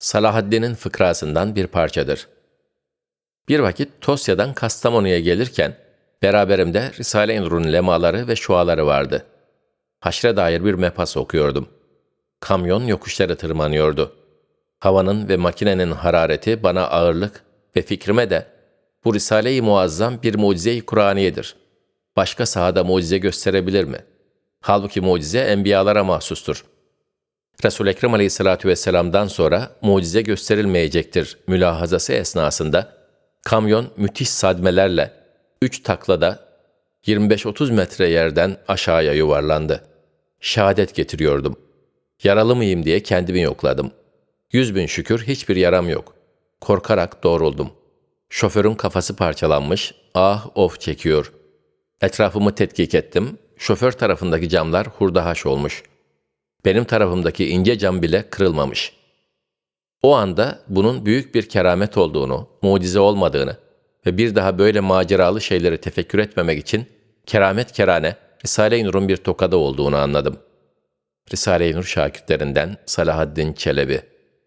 Salahaddin'in fıkrasından bir parçadır. Bir vakit Tosya'dan Kastamonu'ya gelirken, beraberimde Risale-i Nur'un lemaları ve şuaları vardı. Haşre dair bir mebhas okuyordum. Kamyon yokuşları tırmanıyordu. Havanın ve makinenin harareti bana ağırlık ve fikrime de bu Risale-i Muazzam bir mucize-i Kur'aniyedir. Başka sahada mucize gösterebilir mi? Halbuki mucize enbiyalara mahsustur. Resul-i Ekrem Aleyhisselatü Vesselam'dan sonra mucize gösterilmeyecektir mülahazası esnasında, kamyon müthiş sadmelerle 3 taklada 25-30 metre yerden aşağıya yuvarlandı. Şehadet getiriyordum. Yaralı mıyım diye kendimi yokladım. 100.000 şükür hiçbir yaram yok. Korkarak doğruldum. Şoförün kafası parçalanmış, ah of çekiyor. Etrafımı tetkik ettim. Şoför tarafındaki camlar hurdahaş olmuş. Benim tarafımdaki ince cam bile kırılmamış. O anda bunun büyük bir keramet olduğunu, mucize olmadığını ve bir daha böyle maceralı şeyleri tefekkür etmemek için keramet kerane Risale-i Nur'un bir tokadı olduğunu anladım. Risale-i Nur şakirtlerinden Salahaddin Çelebi.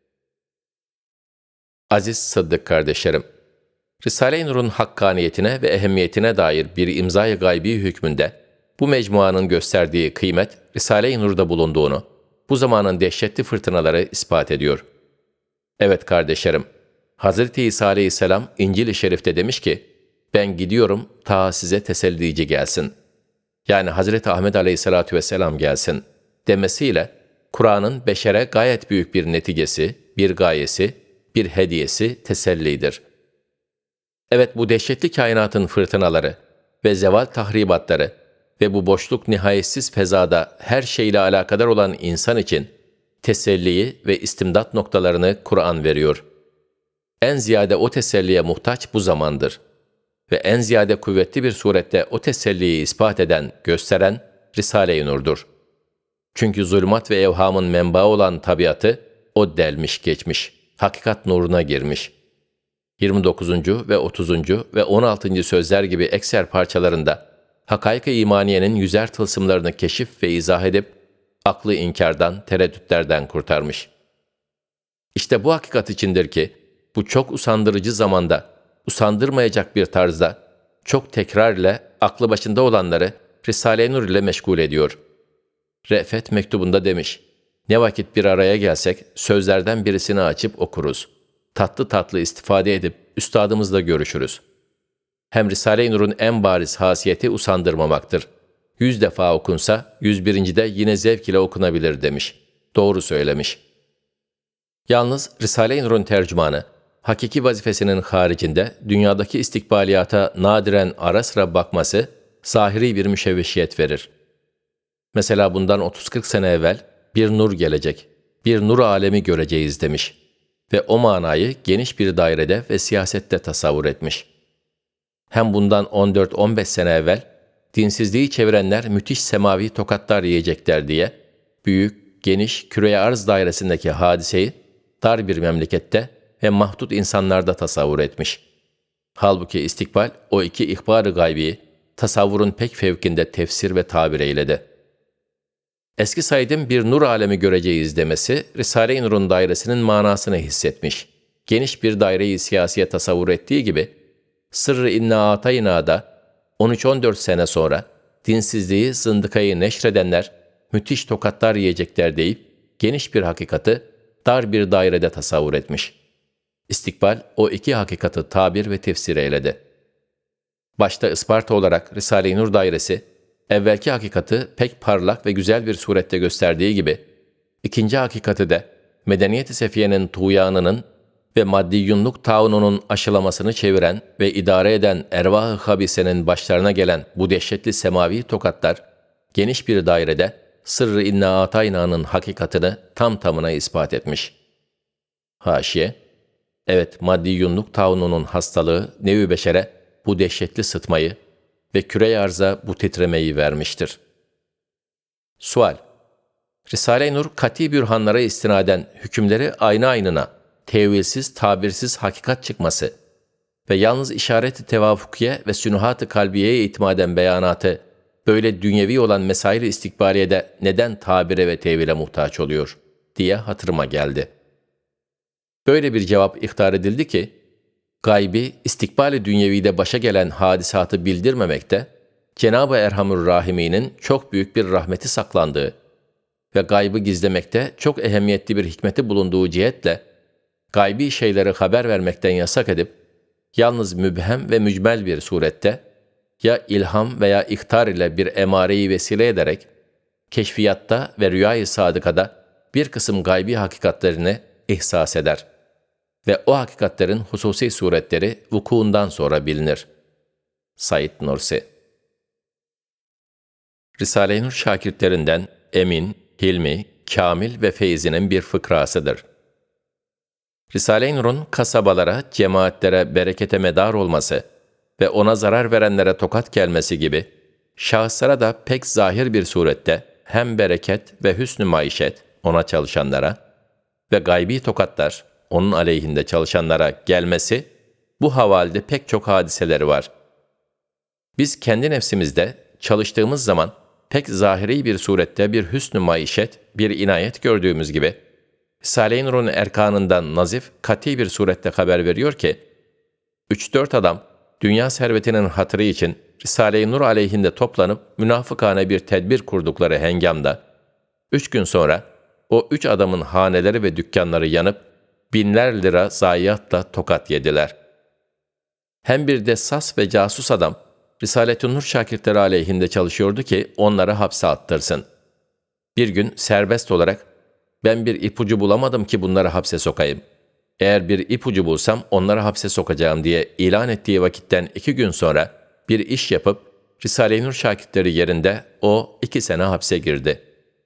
Aziz Sıddık kardeşlerim, Risale-i Nur'un hakkaniyetine ve ehemmiyetine dair bir imza-i gaybi hükmünde bu mecmuanın gösterdiği kıymet Risale-i Nur'da bulunduğunu, bu zamanın dehşetli fırtınaları ispat ediyor. Evet kardeşlerim, Hz. İsa Aleyhisselam İncil-i Şerif'te demiş ki, ben gidiyorum ta size tesellici gelsin. Yani Hz. Ahmed Aleyhisselatü Vesselam gelsin demesiyle, Kur'an'ın beşere gayet büyük bir neticesi, bir gayesi, bir hediyesi tesellidir. Evet, bu dehşetli kainatın fırtınaları ve zeval tahribatları ve bu boşluk nihayetsiz fezada her şeyle alakadar olan insan için teselliyi ve istimdat noktalarını Kur'an veriyor. En ziyade o teselliye muhtaç bu zamandır. Ve en ziyade kuvvetli bir surette o teselliyi ispat eden, gösteren Risale-i Nur'dur. Çünkü zulümat ve evhamın menbaı olan tabiatı o delmiş geçmiş, hakikat nuruna girmiş. 29. ve 30. ve 16. sözler gibi ekser parçalarında hakaik-i imaniyenin yüzer tılsımlarını keşif ve izah edip aklı inkardan, tereddütlerden kurtarmış. İşte bu hakikat içindir ki bu çok usandırıcı zamanda, usandırmayacak bir tarzda, çok tekrar ile aklı başında olanları Risale-i Nur ile meşgul ediyor. Re'fet mektubunda demiş, ne vakit bir araya gelsek sözlerden birisini açıp okuruz. Tatlı tatlı istifade edip üstadımızla görüşürüz. Hem Risale-i Nur'un en bariz hasiyeti usandırmamaktır. 100 defa okunsa 101. de yine zevk ile okunabilir demiş. Doğru söylemiş. Yalnız Risale-i Nur'un tercümanı, hakiki vazifesinin haricinde dünyadaki istikbaliyata nadiren ara sıra bakması zahiri bir müşevveşiyet verir. Mesela bundan 30-40 sene evvel bir nur gelecek, bir nur alemi göreceğiz demiş ve o manayı geniş bir dairede ve siyasette tasavvur etmiş. Hem bundan 14-15 sene evvel dinsizliği çevirenler müthiş semavi tokatlar yiyecekler diye büyük, geniş küre-i arz dairesindeki hadiseyi dar bir memlekette ve mahdut insanlarda tasavvur etmiş. Halbuki istikbal o iki ihbar-ı gaybiyi tasavvurun pek fevkinde tefsir ve tabir eyledi. Eski Said'in bir nur alemi göreceğiz demesi, Risale-i Nur'un dairesinin manasını hissetmiş. Geniş bir daireyi siyasiye tasavvur ettiği gibi, Sırrı İnna Atayna'da 13-14 sene sonra dinsizliği, zındıkayı neşredenler müthiş tokatlar yiyecekler deyip geniş bir hakikati dar bir dairede tasavvur etmiş. İstikbal o iki hakikati tabir ve tefsir eyledi. Başta Isparta olarak Risale-i Nur dairesi, evvelki hakikati pek parlak ve güzel bir surette gösterdiği gibi, ikinci hakikati de medeniyet-i sefiyenin tuğyanının ve maddiyunluk taununun aşılamasını çeviren ve idare eden ervah-ı habisenin başlarına gelen bu dehşetli semavi tokatlar, geniş bir dairede Sırrı İnna Atayna'nın hakikatini tam tamına ispat etmiş. Haşiye, evet maddiyunluk taununun hastalığı nevi beşere bu dehşetli sıtmayı ve küre-i arza bu titremeyi vermiştir. Sual: Risale-i Nur kati bürhanlara istinaden hükümleri aynı aynına, tevilsiz, tabirsiz hakikat çıkması ve yalnız işaret-i tevafukiye ve sünuhat-ı kalbiyeye itimaden beyanatı böyle dünyevi olan mesail-i istikbaliyede neden tabire ve tevile muhtaç oluyor diye hatırıma geldi. Böyle bir cevap ihtar edildi ki, gaybi, istikbali dünyevide başa gelen hadisatı bildirmemekte, Cenab-ı Erhamur Rahimi'nin çok büyük bir rahmeti saklandığı ve gaybı gizlemekte çok ehemmiyetli bir hikmeti bulunduğu cihetle, gaybi şeyleri haber vermekten yasak edip, yalnız mübhem ve mücmel bir surette, ya ilham veya ihtar ile bir emareyi vesile ederek, keşfiyatta ve rüyayı sadıkada bir kısım gaybi hakikatlerini ihsas eder ve o hakikatlerin hususi suretleri vukuundan sonra bilinir. Said Nursi. Risale-i Nur şakirtlerinden Emin, Hilmi, Kamil ve Feyzi'nin bir fıkrasıdır. Risale-i Nur'un kasabalara, cemaatlere berekete medar olması ve ona zarar verenlere tokat gelmesi gibi, şahıslara da pek zahir bir surette hem bereket ve hüsnü maişet ona çalışanlara ve gaybi tokatlar onun aleyhinde çalışanlara gelmesi, bu havalde pek çok hadiseleri var. Biz kendi nefsimizde çalıştığımız zaman pek zahiri bir surette bir hüsnü maişet, bir inayet gördüğümüz gibi, Risale-i Nur'un erkanından nazif, kati bir surette haber veriyor ki, 3-4 adam dünya servetinin hatırı için Risale-i Nur aleyhinde toplanıp münafıkane bir tedbir kurdukları hengamda, 3 gün sonra o 3 adamın haneleri ve dükkanları yanıp, binler lira zayiatla tokat yediler. Hem bir de sas ve casus adam, Risale-i Nur şakirtleri aleyhinde çalışıyordu ki onları hapse attırsın. Bir gün serbest olarak, ben bir ipucu bulamadım ki bunları hapse sokayım. Eğer bir ipucu bulsam onları hapse sokacağım diye ilan ettiği vakitten 2 gün sonra bir iş yapıp Risale-i Nur şakirtleri yerinde o 2 sene hapse girdi.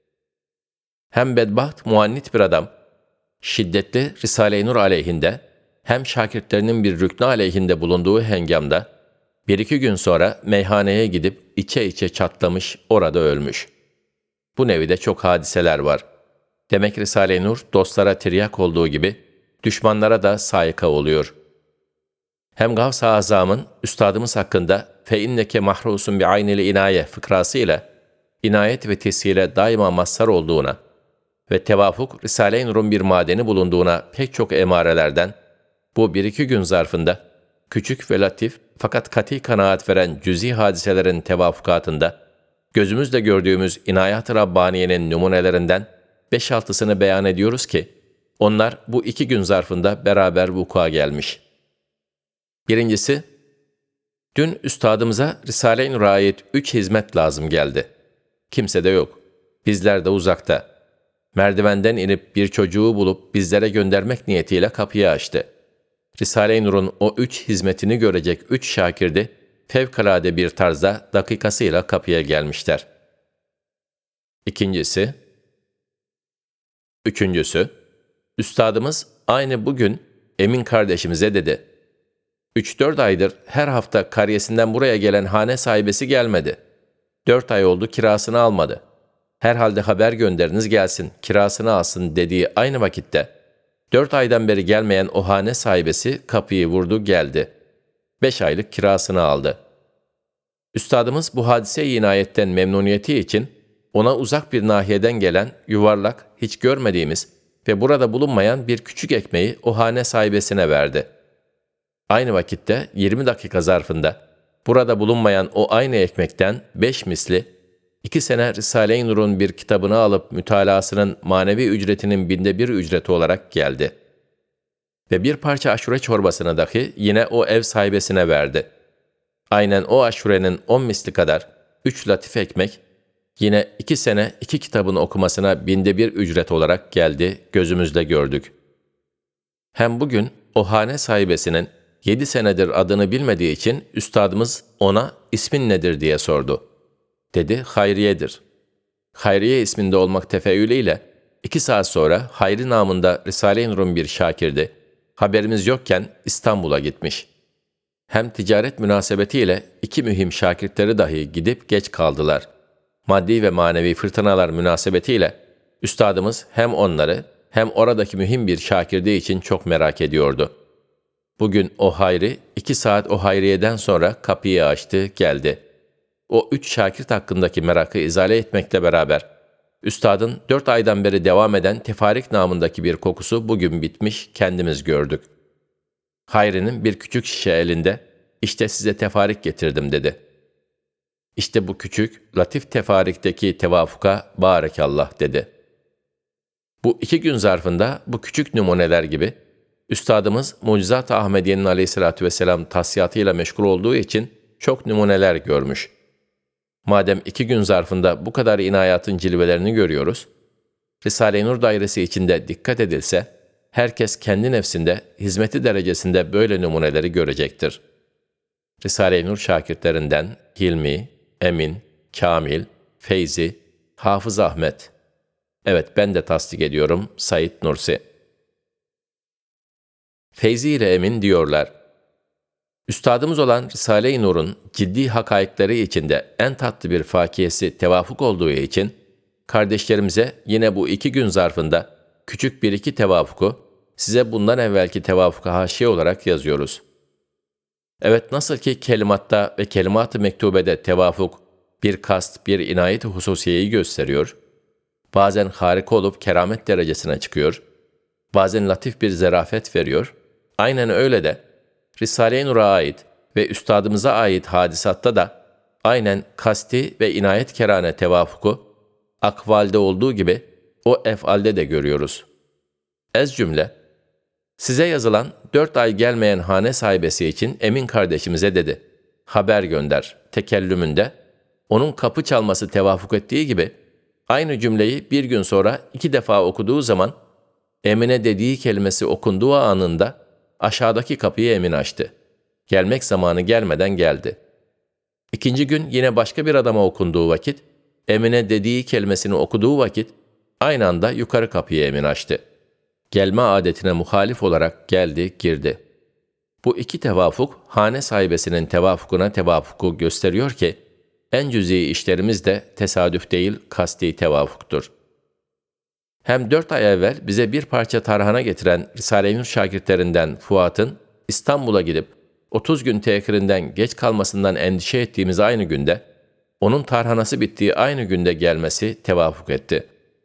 Hem bedbaht muannit bir adam, şiddetli Risale-i Nur aleyhinde hem şakirtlerinin bir rüknü aleyhinde bulunduğu hengamda 1-2 gün sonra meyhaneye gidip içe içe çatlamış, orada ölmüş. Bu nevide çok hadiseler var. Demek Risale-i Nur dostlara tiryak olduğu gibi düşmanlara da sayıka oluyor. Hem Gavs-ı Azam'ın üstadımız hakkında فَاِنَّكَ مَحْرُوسٌ بِعَيْنِ الْاِنَايَ fıkrasıyla inayet ve tesile daima mazhar olduğuna ve tevafuk Risale-i Nur'un bir madeni bulunduğuna pek çok emarelerden bu 1-2 gün zarfında küçük ve latif fakat kati kanaat veren cüzi hadiselerin tevafukatında gözümüzle gördüğümüz inayat-ı Rabbaniye'nin numunelerinden 5-6'sını beyan ediyoruz ki onlar bu 2 gün zarfında beraber vuku'a gelmiş. Birincisi, dün üstadımıza Risale-i Nur'a ait 3 hizmet lazım geldi. Kimse de yok. Bizler de uzakta. Merdivenden inip bir çocuğu bulup bizlere göndermek niyetiyle kapıyı açtı. Risale-i Nur'un o 3 hizmetini görecek 3 şakirdi, fevkalade bir tarzda dakikasıyla kapıya gelmişler. Üçüncüsü, üstadımız aynı bugün Emin kardeşimize dedi. 3-4 aydır her hafta kariyesinden buraya gelen hane sahibesi gelmedi. 4 ay oldu kirasını almadı. Herhalde haber gönderiniz gelsin, kirasını alsın dediği aynı vakitte 4 aydan beri gelmeyen o hane sahibesi kapıyı vurdu geldi. 5 aylık kirasını aldı. Üstadımız bu hadise-i inayetten memnuniyeti için ona uzak bir nahiyeden gelen yuvarlak, hiç görmediğimiz ve burada bulunmayan bir küçük ekmeği o hane sahibesine verdi. Aynı vakitte 20 dakika zarfında burada bulunmayan o aynı ekmekten 5 misli 2 sene Risale-i Nur'un bir kitabını alıp mütalasının manevi ücretinin 1/1000 ücreti olarak geldi. Ve bir parça aşure çorbasını dahi yine o ev sahibesine verdi. Aynen o aşurenin 10 misli kadar 3 latif ekmek, yine 2 sene 2 kitabın okumasına 1/1000 ücret olarak geldi, gözümüzle gördük. Hem bugün o hane sahibesinin 7 senedir adını bilmediği için üstadımız ona ismin nedir diye sordu. Dedi, Hayriye'dir. Hayriye isminde olmak tefeülüyle 2 saat sonra Hayri namında Risale-i Nur'un bir şakirdi. Haberimiz yokken İstanbul'a gitmiş. Hem ticaret münasebetiyle 2 mühim şakirtleri dahi gidip geç kaldılar. Maddi ve manevi fırtınalar münasebetiyle üstadımız hem onları hem oradaki mühim bir şakirdi için çok merak ediyordu. Bugün o Hayri 2 saat o Hayriye'den sonra kapıyı açtı, geldi. O 3 şakirt hakkındaki merakı izale etmekle beraber Üstadın 4 aydan beri devam eden tefarik namındaki bir kokusu bugün bitmiş, kendimiz gördük. Hayri'nin bir küçük şişe elinde, işte size tefarik getirdim dedi. İşte bu küçük, latif tefarikteki tevafuka bârekallah dedi. Bu 2 gün zarfında bu küçük numuneler gibi, Üstadımız Mucizat-ı Ahmediye'nin aleyhissalatü vesselam tasfiyatıyla meşgul olduğu için çok numuneler görmüş. Madem 2 gün zarfında bu kadar inayatın cilvelerini görüyoruz, Risale-i Nur dairesi içinde dikkat edilse, herkes kendi nefsinde, hizmeti derecesinde böyle numuneleri görecektir. Risale-i Nur şakirtlerinden Hilmi, Emin, Kamil, Feyzi, Hafız Ahmet. Evet, ben de tasdik ediyorum, Said Nursi. Feyzi ile Emin diyorlar, Üstadımız olan Risale-i Nur'un ciddi hakaikleri içinde en tatlı bir fakiyesi tevafuk olduğu için, kardeşlerimize yine bu 2 gün zarfında küçük bir iki tevafuku, size bundan evvelki tevafuka haşiye olarak yazıyoruz. Evet, nasıl ki kelimatta ve kelimat-ı mektubede tevafuk, bir kast, bir inayet-i hususiyeyi gösteriyor, bazen harika olup keramet derecesine çıkıyor, bazen latif bir zerafet veriyor, aynen öyle de Risale-i Nur'a ait ve Üstadımıza ait hadisatta da aynen kasti ve inayet kerane tevafuku, akvalde olduğu gibi o efalde de görüyoruz. Ez cümle, size yazılan 4 ay gelmeyen hane sahibesi için Emin kardeşimize dedi, haber gönder, tekellümünde, onun kapı çalması tevafuk ettiği gibi, aynı cümleyi bir gün sonra 2 defa okuduğu zaman, Emine dediği kelimesi okunduğu anında, aşağıdaki kapıyı Emin açtı. Gelmek zamanı gelmeden geldi. 2. gün yine başka bir adama okunduğu vakit, Emine dediği kelimesini okuduğu vakit, aynı anda yukarı kapıyı Emin açtı. Gelme adetine muhalif olarak geldi, girdi. Bu 2 tevafuk, hane sahibesinin tevafukuna tevafuku gösteriyor ki, en cüz'i işlerimiz de tesadüf değil, kasti tevafuktur. Hem 4 ay evvel bize bir parça tarhana getiren Risale-i Nur şakirtlerinden Fuat'ın İstanbul'a gidip 30 gün tehirinden geç kalmasından endişe ettiğimiz aynı günde, onun tarhanası bittiği aynı günde gelmesi tevafuk etti.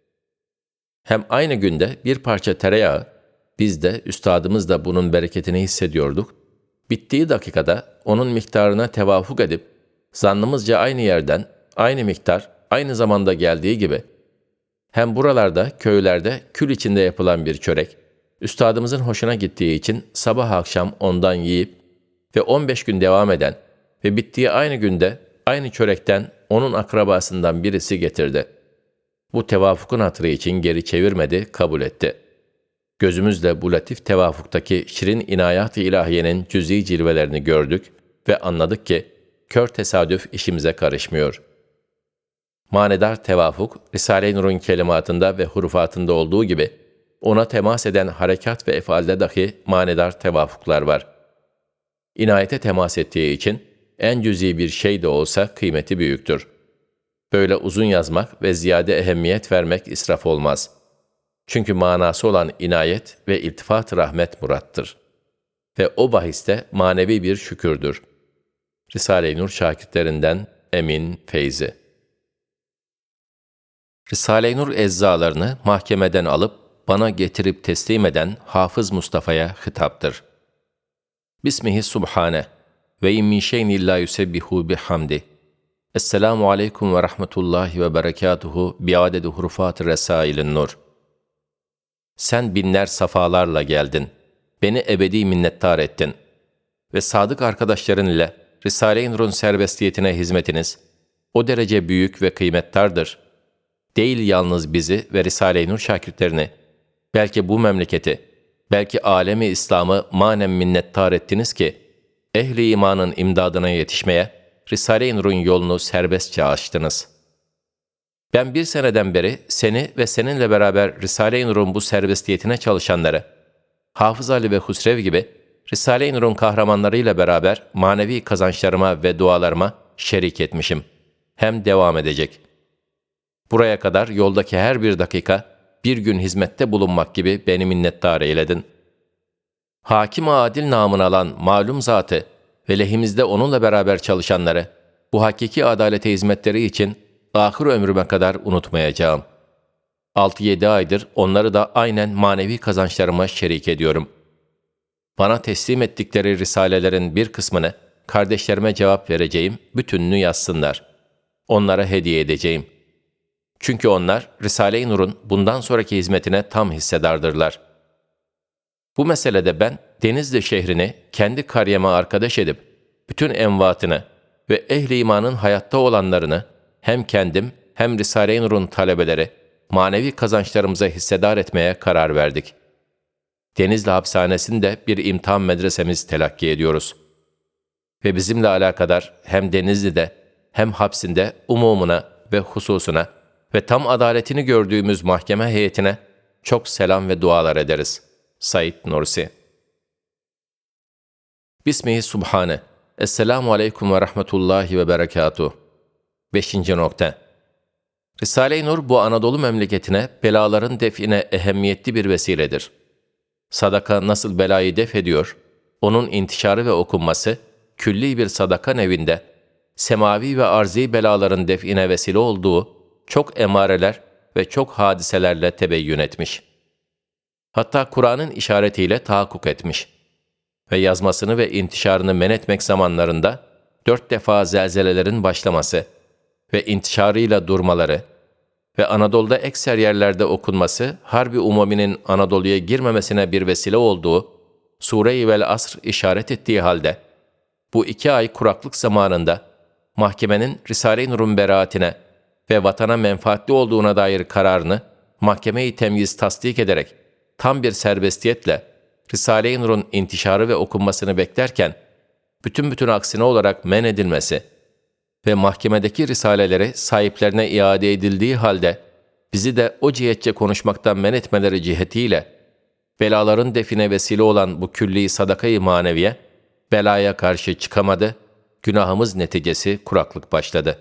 Hem aynı günde bir parça tereyağı, biz de üstadımız da bunun bereketini hissediyorduk, bittiği dakikada onun miktarına tevafuk edip, zannımızca aynı yerden, aynı miktar, aynı zamanda geldiği gibi, hem buralarda, köylerde kül içinde yapılan bir çörek, üstadımızın hoşuna gittiği için sabah akşam ondan yiyip ve 15 gün devam eden ve bittiği aynı günde aynı çörekten onun akrabasından birisi getirdi. Bu tevafukun hatırı için geri çevirmedi, kabul etti. Gözümüzle bu latif tevafuktaki şirin inayat-ı ilahiyenin cüz'i cilvelerini gördük ve anladık ki kör tesadüf işimize karışmıyor. Manedar tevafuk, Risale-i Nur'un kelimatında ve hurufatında olduğu gibi, ona temas eden harekat ve efalde dahi manedar tevafuklar var. İnayete temas ettiği için, en cüz'i bir şey de olsa kıymeti büyüktür. Böyle uzun yazmak ve ziyade ehemmiyet vermek israf olmaz. Çünkü manası olan inayet ve iltifat-ı rahmet murattır. Ve o bahiste manevi bir şükürdür. Risale-i Nur şakirtlerinden Emin Feyzi. Risale-i Nur eczalarını mahkemeden alıp bana getirip teslim eden Hafız Mustafa'ya hitaptır. Bismihi subhane ve in min şeyin illa yusebbihu bihamdi. Esselamu aleyküm ve rahmetullahi ve berekatuhu biadedi hurufat-ı resail-i nur. Sen binler safalarla geldin. Beni ebedi minnettar ettin. Ve sadık arkadaşların ile Risale-i Nur'un serbestiyetine hizmetiniz o derece büyük ve kıymettardır. Değil yalnız bizi ve Risale-i Nur şakirtlerini, belki bu memleketi, belki alemi İslam'ı manen minnettar ettiniz ki, ehli imanın imdadına yetişmeye, Risale-i Nur'un yolunu serbestçe açtınız. Ben 1 seneden beri seni ve seninle beraber Risale-i Nur'un bu serbestiyetine çalışanları, Hafız Ali ve Husrev gibi, Risale-i Nur'un kahramanlarıyla beraber manevi kazançlarıma ve dualarıma şerik etmişim. Hem devam edecek. Buraya kadar yoldaki her bir dakika, bir gün hizmette bulunmak gibi beni minnettar eyledin. Hakim-i adil namını alan malum zatı ve lehimizde onunla beraber çalışanları, bu hakiki adalete hizmetleri için ahir ömrüme kadar unutmayacağım. 6-7 aydır onları da aynen manevi kazançlarıma şerik ediyorum. Bana teslim ettikleri risalelerin bir kısmını kardeşlerime cevap vereceğim, bütününü yazsınlar. Onlara hediye edeceğim. Çünkü onlar Risale-i Nur'un bundan sonraki hizmetine tam hissedardırlar. Bu meselede ben Denizli şehrini kendi karyeme arkadaş edip, bütün envatını ve ehli imanın hayatta olanlarını hem kendim hem Risale-i Nur'un talebeleri manevi kazançlarımıza hissedar etmeye karar verdik. Denizli hapishanesinde bir imtihan medresemiz telakki ediyoruz. Ve bizimle alakadar hem Denizli'de hem hapsinde umumuna ve hususuna ve tam adaletini gördüğümüz mahkeme heyetine çok selam ve dualar ederiz. Said Nursi. Bismihi Subhane. Esselamu Aleyküm ve Rahmetullahi ve Berekatuhu. 5. nokta. Risale-i Nur bu Anadolu memleketine belaların define ehemmiyetli bir vesiledir. Sadaka nasıl belayı def ediyor, onun intişarı ve okunması, külli bir sadaka nevinde, semavi ve arzi belaların define vesile olduğu çok emareler ve çok hadiselerle tebeyyün etmiş. Hatta Kur'an'ın işaretiyle tahakkuk etmiş. Ve yazmasını ve intişarını men etmek zamanlarında 4 defa zelzelelerin başlaması ve intişarıyla durmaları ve Anadolu'da ekser yerlerde okunması, Harbi Umumi'nin Anadolu'ya girmemesine bir vesile olduğu, Sure-i Vel Asr işaret ettiği halde, bu 2 ay kuraklık zamanında, mahkemenin Risale-i Nur'un beraatine ve vatana menfaatli olduğuna dair kararını, mahkeme-i temyiz tasdik ederek, tam bir serbestiyetle, Risale-i Nur'un intişarı ve okunmasını beklerken, bütün aksine olarak men edilmesi ve mahkemedeki risaleleri sahiplerine iade edildiği halde, bizi de o cihetçe konuşmaktan men etmeleri cihetiyle, belaların define vesile olan bu külli sadaka-i maneviye, belaya karşı çıkamadı, günahımız neticesi kuraklık başladı.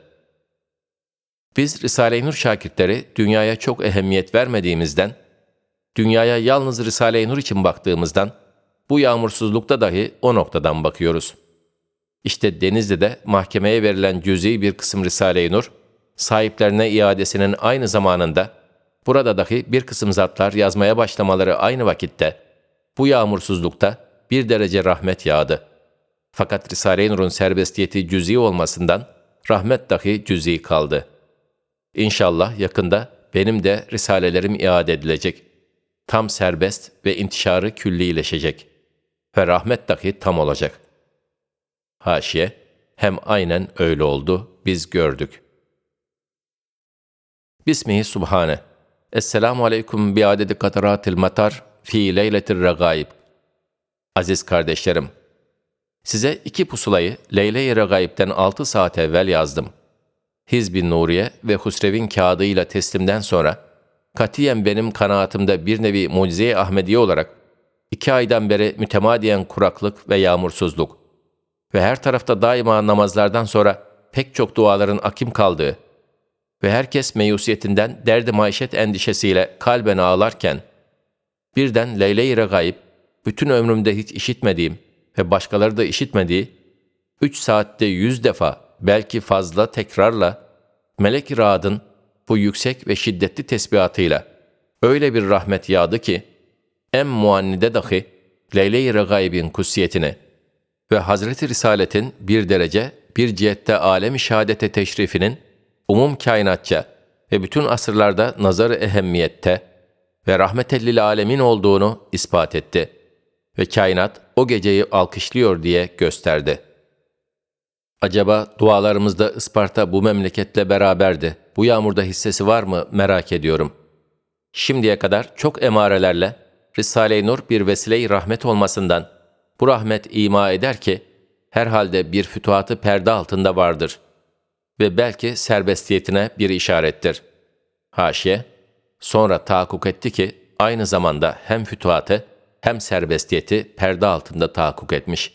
Biz Risale-i Nur şakirtleri dünyaya çok ehemmiyet vermediğimizden, dünyaya yalnız Risale-i Nur için baktığımızdan, bu yağmursuzlukta dahi o noktadan bakıyoruz. İşte Denizli'de mahkemeye verilen cüz'i bir kısım Risale-i Nur, sahiplerine iadesinin aynı zamanında, burada dahi bir kısım zatlar yazmaya başlamaları aynı vakitte, bu yağmursuzlukta bir derece rahmet yağdı. Fakat Risale-i Nur'un serbestiyeti cüz'i olmasından, rahmet dahi cüz'i kaldı. İnşallah yakında benim de risalelerim iade edilecek. Tam serbest ve intişarı küllileşecek. Ve rahmet dahi tam olacak. Haşiye, hem aynen öyle oldu, biz gördük. Bismihi Subhane. Esselamu Aleyküm biadedi kataratil matar fi leyletir regaib. Aziz kardeşlerim, size 2 pusulayı Leyle-i Regaib'den 6 saat evvel yazdım. Hizb-i Nuriye ve Husrev'in kağıdıyla teslimden sonra, katiyen benim kanaatimde bir nevi mucize-i Ahmediye olarak 2 aydan beri mütemadiyen kuraklık ve yağmursuzluk ve her tarafta daima namazlardan sonra pek çok duaların akim kaldığı ve herkes meyusiyetinden derdi maişet endişesiyle kalben ağlarken, birden Leyle-i Regaib, bütün ömrümde hiç işitmediğim ve başkaları da işitmediği, 3 saatte 100 defa, belki fazla tekrarla, Melek-i Ra'dın bu yüksek ve şiddetli tesbihatıyla öyle bir rahmet yağdı ki, en muannide dahi Leyle-i Regaib'in kutsiyetini ve Hazreti Risalet'in bir derece, bir cihette alem-i şehadete teşrifinin umum kainatça ve bütün asırlarda nazar-ı ehemmiyette ve rahmetellil alemin olduğunu ispat etti ve kainat o geceyi alkışlıyor diye gösterdi. Acaba dualarımızda Isparta bu memleketle beraberdi, bu yağmurda hissesi var mı merak ediyorum. Şimdiye kadar çok emarelerle Risale-i Nur bir vesile-i rahmet olmasından bu rahmet ima eder ki herhalde bir fütuhatı perde altında vardır ve belki serbestiyetine bir işarettir. Haşiye, sonra tahakkuk etti ki aynı zamanda hem fütuhatı hem serbestiyeti perde altında tahakkuk etmiş.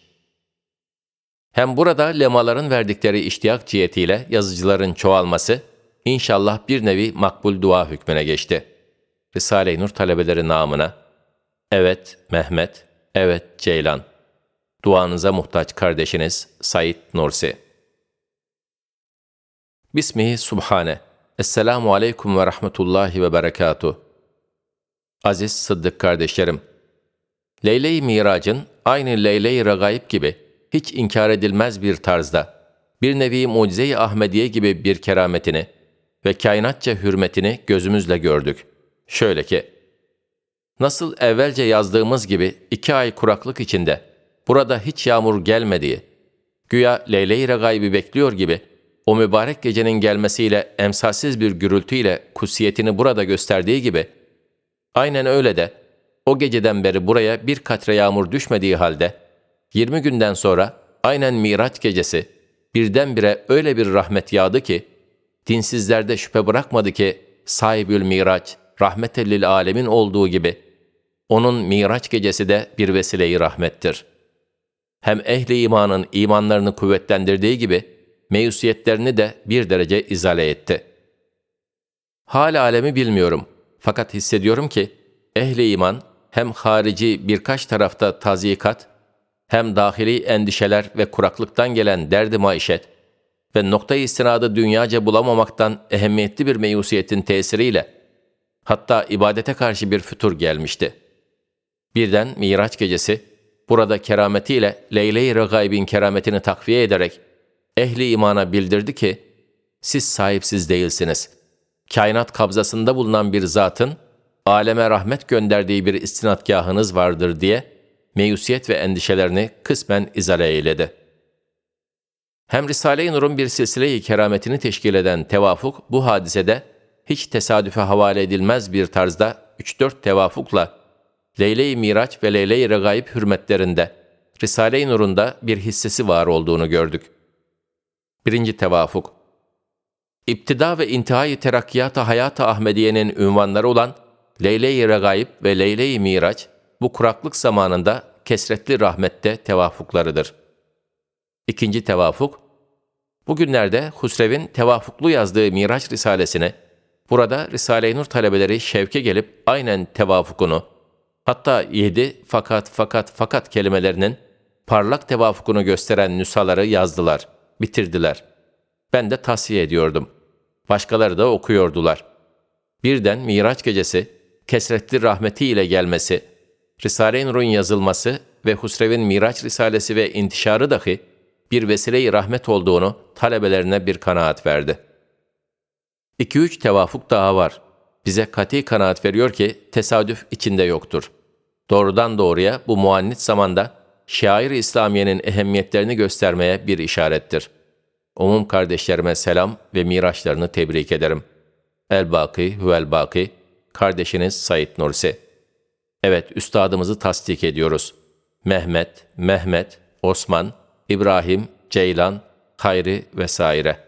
Hem burada lemaların verdikleri iştiyak cihetiyle yazıcıların çoğalması inşallah bir nevi makbul dua hükmüne geçti. Risale-i Nur talebeleri namına, evet Mehmet, evet Ceylan. Duanıza muhtaç kardeşiniz Said Nursi. Bismihi Subhane. Esselamu Aleyküm ve Rahmetullahi ve Berekatuh. Aziz Sıddık kardeşlerim, Leyle-i Mirac'ın aynı Leyle-i Regaib gibi hiç inkar edilmez bir tarzda, bir nevi mucize-i Ahmediye gibi bir kerametini ve kainatça hürmetini gözümüzle gördük. Şöyle ki, nasıl evvelce yazdığımız gibi 2 ay kuraklık içinde, burada hiç yağmur gelmediği, güya Leyle-i Regaib'i bekliyor gibi, o mübarek gecenin gelmesiyle emsalsiz bir gürültüyle kutsiyetini burada gösterdiği gibi, aynen öyle de, o geceden beri buraya bir katre yağmur düşmediği halde, 20 günden sonra aynen Miraç gecesi, birdenbire öyle bir rahmet yağdı ki, dinsizlerde şüphe bırakmadı ki, sahibül Miraç, rahmetellil alemin olduğu gibi, onun Miraç gecesi de bir vesile-i rahmettir. Hem ehli imanın imanlarını kuvvetlendirdiği gibi, meyusiyetlerini de bir derece izale etti. Hal alemi bilmiyorum, fakat hissediyorum ki, ehli iman, hem harici birkaç tarafta tazikat, hem dahili endişeler ve kuraklıktan gelen derdi maişet ve noktayı istinadı dünyaca bulamamaktan ehemmiyetli bir meyusiyetin tesiriyle, hatta ibadete karşı bir fütur gelmişti. Birden Miraç gecesi, burada kerametiyle Leyle-i Regaib'in kerametini takviye ederek, ehli imana bildirdi ki, siz sahipsiz değilsiniz. Kainat kabzasında bulunan bir zatın, aleme rahmet gönderdiği bir istinadgahınız vardır diye, meyusiyet ve endişelerini kısmen izale eyledi. Hem Risale-i Nur'un bir silsile-i kerametini teşkil eden tevafuk, bu hadisede hiç tesadüfe havale edilmez bir tarzda 3-4 tevafukla, Leyle-i Miraç ve Leyle-i Regaib hürmetlerinde, Risale-i Nur'un da bir hissesi var olduğunu gördük. 1. Tevafuk. İptida ve intihai terakkiyat-ı hayat-ı Ahmediye'nin ünvanları olan Leyle-i Regaib ve Leyle-i Miraç, bu kuraklık zamanında kesretli rahmette tevafuklarıdır. 2. Tevafuk. Bugünlerde Husrev'in tevafuklu yazdığı Miraç Risalesini, burada Risale-i Nur talebeleri şevke gelip aynen tevafukunu, hatta 7 fakat kelimelerinin parlak tevafukunu gösteren nüshaları yazdılar, bitirdiler. Ben de tavsiye ediyordum. Başkaları da okuyordular. Birden Miraç gecesi, kesretli rahmetiyle gelmesi, Risale-i Nur'un yazılması ve Husrev'in Miraç Risalesi ve intişarı dahi bir vesile-i rahmet olduğunu talebelerine bir kanaat verdi. 2-3 tevafuk daha var. Bize kati kanaat veriyor ki tesadüf içinde yoktur. Doğrudan doğruya bu muannit zamanda şair-i İslamiye'nin ehemmiyetlerini göstermeye bir işarettir. Umum kardeşlerime selam ve miraçlarını tebrik ederim. El-Baki Huvel-Baki, kardeşiniz Said Nursi. Evet, üstadımızı tasdik ediyoruz. Mehmet, Osman, İbrahim, Ceylan, Hayri vesaire.